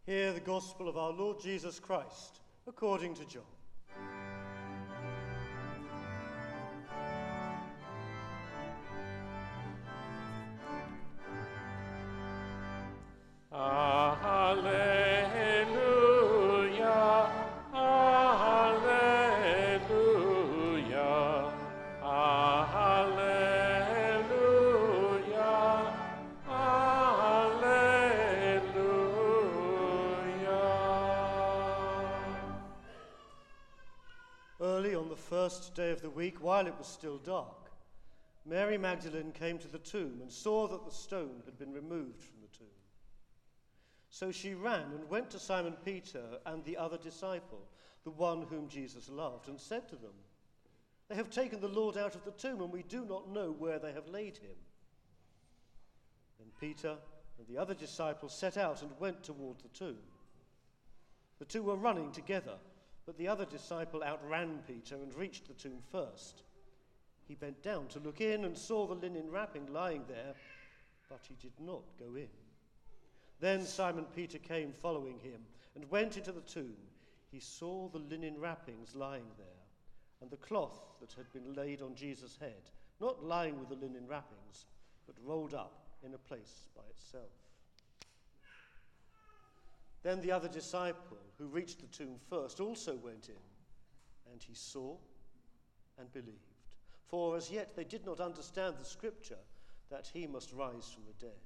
Hear the gospel of our Lord Jesus Christ, according to John. Alleluia, alleluia, alleluia, alleluia. Early on the first day of the week, while it was still dark, Mary Magdalene came to the tomb and saw that the stone had been removed from the tomb. So she ran and went to Simon Peter and the other disciple, the one whom Jesus loved, and said to them, "They have taken the Lord out of the tomb, and we do not know where they have laid him." Then Peter and the other disciple set out and went toward the tomb. The two were running together, but the other disciple outran Peter and reached the tomb first. He bent down to look in and saw the linen wrapping lying there, but he did not go in. Then Simon Peter came following him and went into the tomb. He saw the linen wrappings lying there, and the cloth that had been laid on Jesus' head, not lying with the linen wrappings, but rolled up in a place by itself. Then the other disciple, who reached the tomb first, also went in, and he saw and believed. For as yet they did not understand the scripture that he must rise from the dead.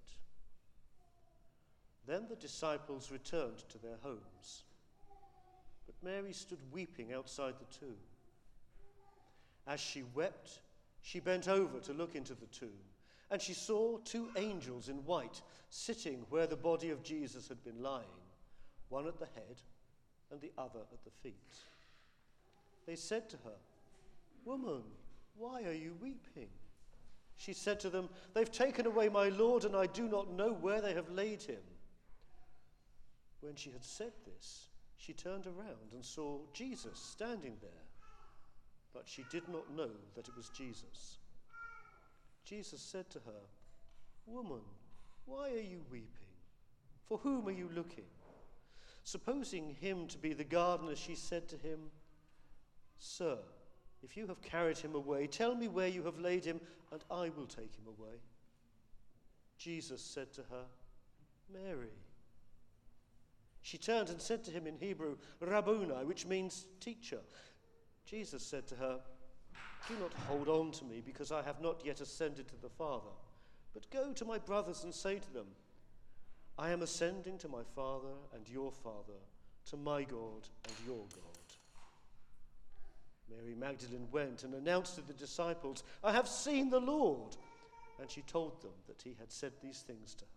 Then the disciples returned to their homes, but Mary stood weeping outside the tomb. As she wept, she bent over to look into the tomb, and she saw two angels in white sitting where the body of Jesus had been lying, one at the head and the other at the feet. They said to her, "Woman, why are you weeping?" She said to them, "They've taken away my Lord, and I do not know where they have laid him." When she had said this, she turned around and saw Jesus standing there, but she did not know that it was Jesus. Jesus said to her, "Woman, why are you weeping? For whom are you looking?" Supposing him to be the gardener, she said to him, "Sir, if you have carried him away, tell me where you have laid him, and I will take him away." Jesus said to her, "Mary." She turned and said to him in Hebrew, "Rabboni," which means teacher. Jesus said to her, "Do not hold on to me, because I have not yet ascended to the Father, but go to my brothers and say to them, I am ascending to my Father and your Father, to my God and your God." Mary Magdalene went and announced to the disciples, "I have seen the Lord," and she told them that he had said these things to her.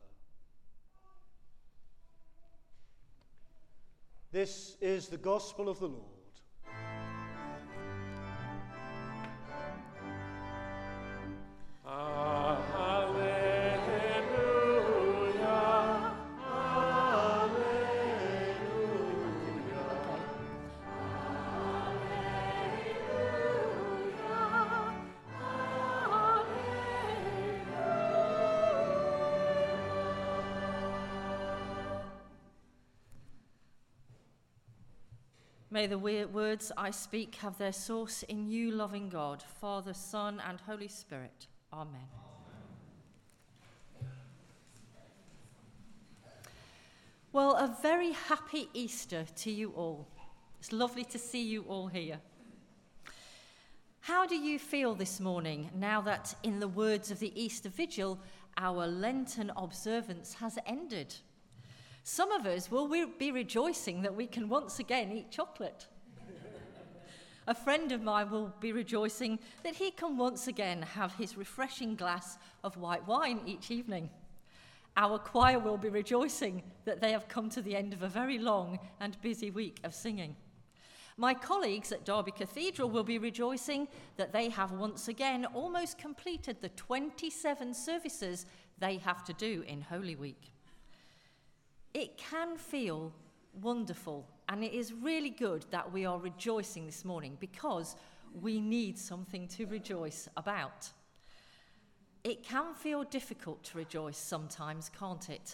This is the gospel of the Lord. May the words I speak have their source in you, loving God, Father, Son, and Holy Spirit. Amen. Well, a very happy Easter to you all. It's lovely to see you all here. How do you feel this morning now that, in the words of the Easter Vigil, our Lenten observance has ended? Some of us will be rejoicing that we can once again eat chocolate. A friend of mine will be rejoicing that he can once again have his refreshing glass of white wine each evening. Our choir will be rejoicing that they have come to the end of a very long and busy week of singing. My colleagues at Derby Cathedral will be rejoicing that they have once again almost completed the 27 services they have to do in Holy Week. It can feel wonderful, and it is really good that we are rejoicing this morning because we need something to rejoice about. It can feel difficult to rejoice sometimes, can't it?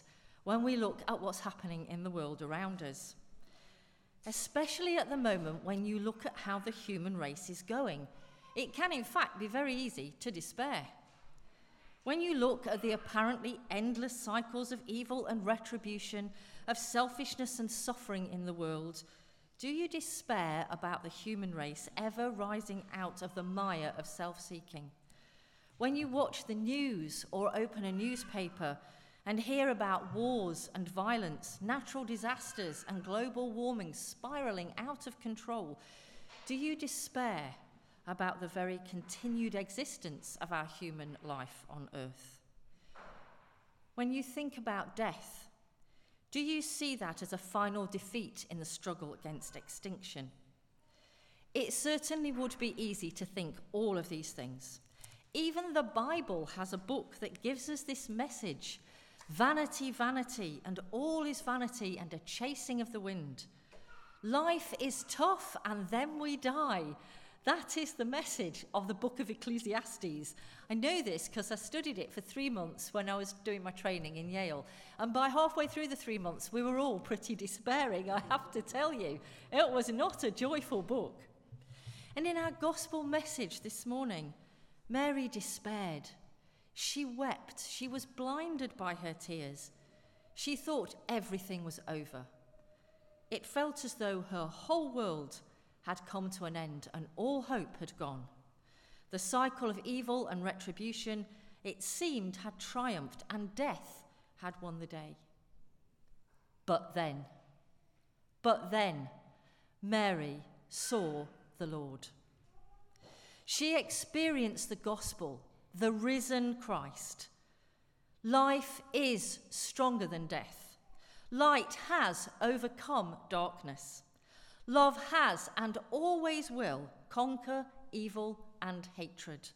when we look at what's happening in the world around us. Especially at the moment when you look at how the human race is going, it can in fact be very easy to despair. When you look at the apparently endless cycles of evil and retribution, of selfishness and suffering in the world, do you despair about the human race ever rising out of the mire of self-seeking? When you watch the news or open a newspaper and hear about wars and violence, natural disasters and global warming spiraling out of control, do you despair about the very continued existence of our human life on earth? When you think about death, do you see that as a final defeat in the struggle against extinction? It certainly would be easy to think all of these things. Even the Bible has a book that gives us this message: vanity, vanity, and all is vanity and a chasing of the wind. Life is tough and then we die. That is the message of the book of Ecclesiastes. I know this because I studied it for 3 months when I was doing my training in Yale. And by halfway through the 3 months, we were all pretty despairing, I have to tell you. It was not a joyful book. And in our gospel message this morning, Mary despaired. She wept. She was blinded by her tears. She thought everything was over. It felt as though her whole world had come to an end and all hope had gone. The cycle of evil and retribution, it seemed, had triumphed and death had won the day. But then, Mary saw the Lord. She experienced the gospel, the risen Christ. Life is stronger than death. Light has overcome darkness. Love has and always will conquer evil and hatred.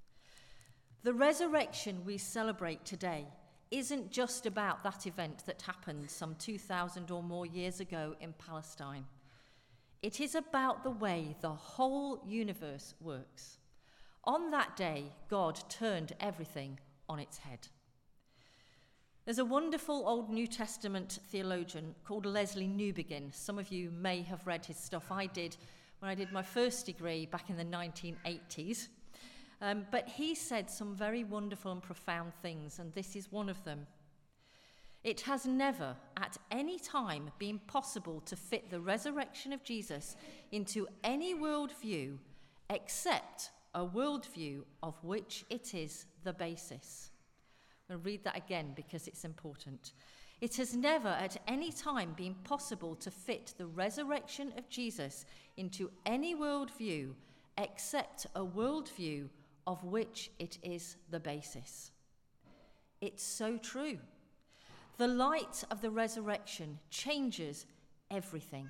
The resurrection we celebrate today isn't just about that event that happened some 2,000 or more years ago in Palestine. It is about the way the whole universe works. On that day, God turned everything on its head. There's a wonderful Old New Testament theologian called Leslie Newbegin. Some of you may have read his stuff. I did when I did my first degree back in the 1980s. But he said some very wonderful and profound things, and this is one of them. It has never, at any time, been possible to fit the resurrection of Jesus into any worldview except a worldview of which it is the basis. I'll read that again because it's important. It has never at any time been possible to fit the resurrection of Jesus into any worldview except a worldview of which it is the basis. It's so true. The light of the resurrection changes everything.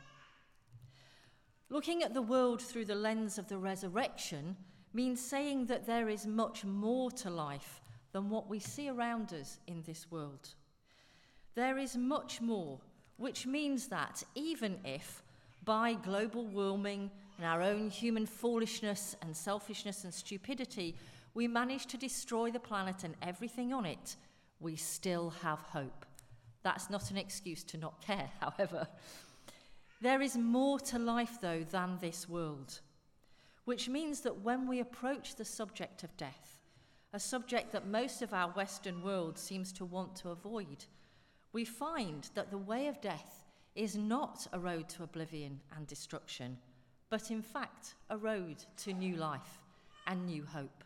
Looking at the world through the lens of the resurrection means saying that there is much more to life than what we see around us in this world. There is much more, which means that even if, by global warming and our own human foolishness and selfishness and stupidity, we manage to destroy the planet and everything on it, we still have hope. That's not an excuse to not care, however. There is more to life, though, than this world, which means that when we approach the subject of death, a subject that most of our Western world seems to want to avoid, we find that the way of death is not a road to oblivion and destruction, but in fact a road to new life and new hope.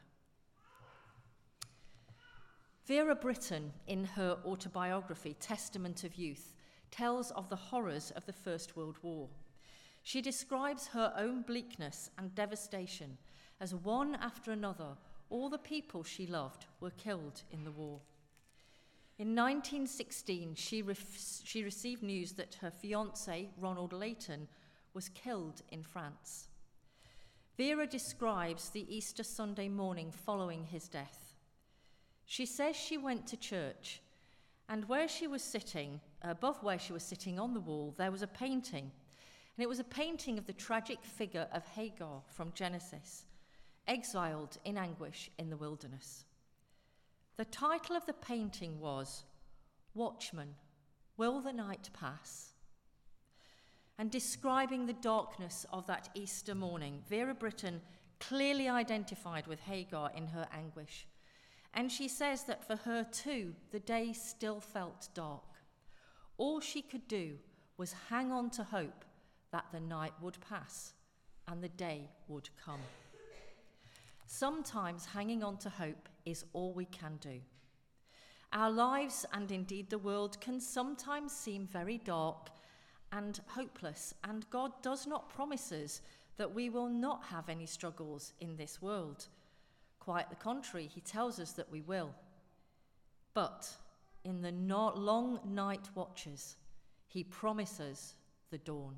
Vera Brittain, in her autobiography, Testament of Youth, tells of the horrors of the First World War. She describes her own bleakness and devastation as one after another, all the people she loved were killed in the war. In 1916, she received news that her fiancé, Ronald Layton, was killed in France. Vera describes the Easter Sunday morning following his death. She says she went to church, and where she was sitting, above where she was sitting on the wall, there was a painting. And it was a painting of the tragic figure of Hagar from Genesis, exiled in anguish in the wilderness. The title of the painting was Watchman, Will the night pass? And describing the darkness of that Easter morning, Vera Britton clearly identified with Hagar in her anguish. And she says that for her too, the day still felt dark. All she could do was hang on to hope that the night would pass and the day would come. Sometimes hanging on to hope is all we can do. Our lives, and indeed the world, can sometimes seem very dark and hopeless, and God does not promise us that we will not have any struggles in this world. Quite the contrary, he tells us that we will. But in the long night watches, he promises the dawn.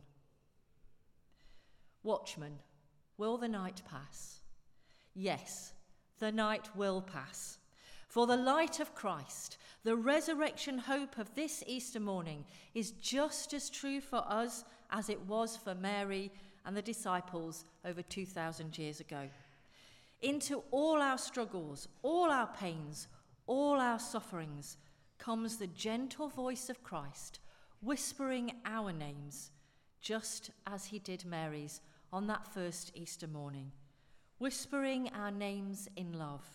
Watchman, will the night pass? Yes, the night will pass. For the light of Christ, the resurrection hope of this Easter morning, is just as true for us as it was for Mary and the disciples over 2,000 years ago. Into all our struggles, all our pains, all our sufferings, comes the gentle voice of Christ, whispering our names, just as he did Mary's on that first Easter morning, whispering our names in love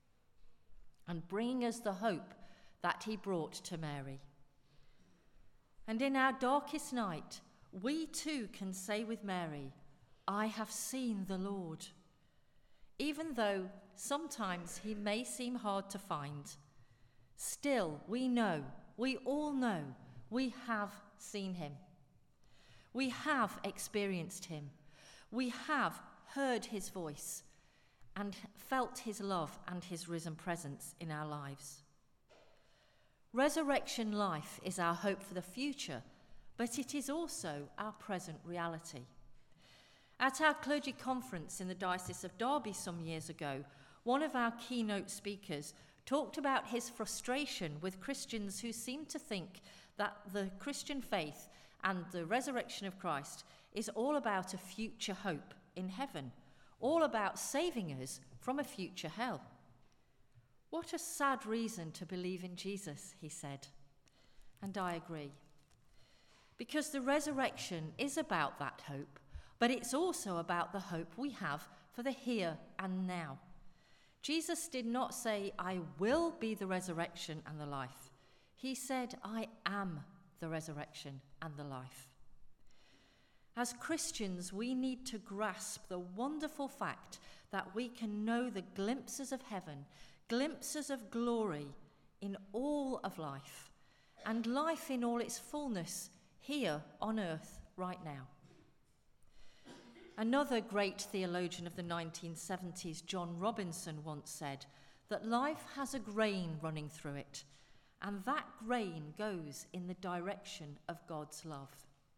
and bringing us the hope that he brought to Mary. And in our darkest night, we too can say with Mary, I have seen the Lord. Even though sometimes he may seem hard to find, still we all know, we have seen him. We have experienced him. We have heard his voice and felt his love and his risen presence in our lives. Resurrection life is our hope for the future, but it is also our present reality. At our clergy conference in the Diocese of Derby some years ago, one of our keynote speakers talked about his frustration with Christians who seem to think that the Christian faith and the resurrection of Christ is all about a future hope in heaven, all about saving us from a future hell. What a sad reason to believe in Jesus, he said. And I agree. Because the resurrection is about that hope, but it's also about the hope we have for the here and now. Jesus did not say, I will be the resurrection and the life. He said, I am the resurrection and the life. As Christians, we need to grasp the wonderful fact that we can know the glimpses of heaven, glimpses of glory in all of life, and life in all its fullness here on earth right now. Another great theologian of the 1970s, John Robinson, once said that life has a grain running through it, and that grain goes in the direction of God's love.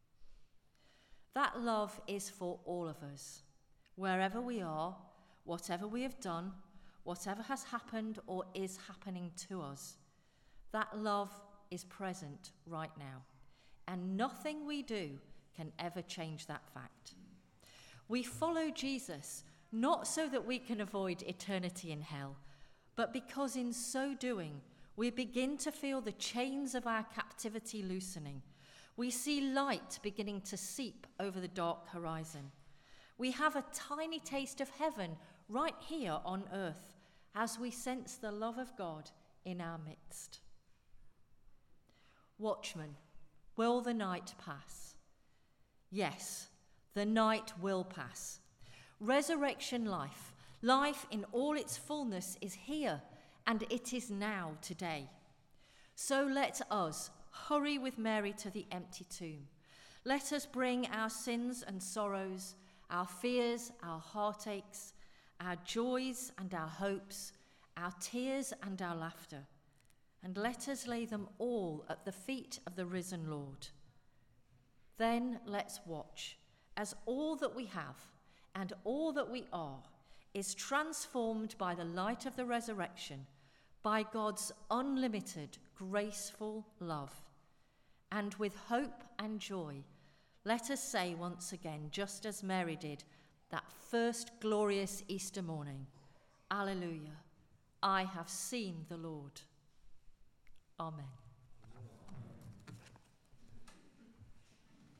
That love is for all of us, wherever we are, whatever we have done, whatever has happened or is happening to us. That love is present right now, and nothing we do can ever change that fact. We follow Jesus not so that we can avoid eternity in hell, but because in so doing, we begin to feel the chains of our captivity loosening. We see light beginning to seep over the dark horizon. We have a tiny taste of heaven right here on earth as we sense the love of God in our midst. Watchman, will the night pass? Yes, the night will pass. Resurrection life, life in all its fullness, is here, and it is now today. So let us hurry with Mary to the empty tomb. Let us bring our sins and sorrows, our fears, our heartaches, our joys and our hopes, our tears and our laughter, and let us lay them all at the feet of the risen Lord. Then let's watch as all that we have and all that we are is transformed by the light of the resurrection, by God's unlimited, graceful love. And with hope and joy, let us say once again, just as Mary did that first glorious Easter morning, Alleluia, I have seen the Lord. Amen.